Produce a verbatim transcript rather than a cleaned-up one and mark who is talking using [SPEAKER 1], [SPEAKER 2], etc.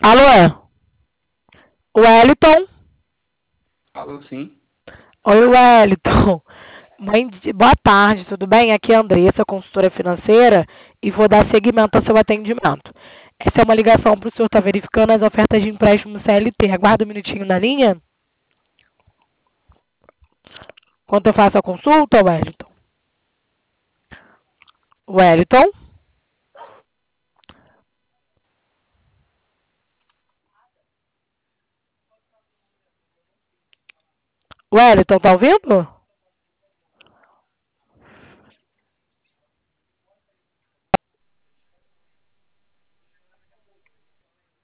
[SPEAKER 1] Alô? Wellington?
[SPEAKER 2] Falo sim.
[SPEAKER 1] Oi, Wellington. Mãe de- Boa tarde, tudo bem? Aqui é a Andressa, consultora financeira, e vou dar seguimento ao seu atendimento. Essa é uma ligação para o senhor estar verificando as ofertas de empréstimo C L T. Aguarda um minutinho na linha, enquanto eu faço a consulta, Wellington. Wellington? Wellington, tá ouvindo?